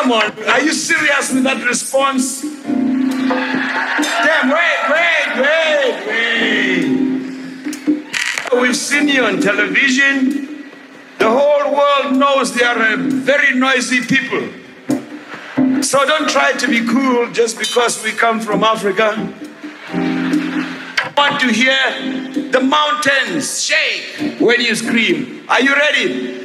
Come on, are you serious with that response? Damn, wait. We've seen you on television. The whole world knows they are a very noisy people. So don't try to be cool just because we come from Africa. I want to hear the mountains shake when you scream. Are you ready?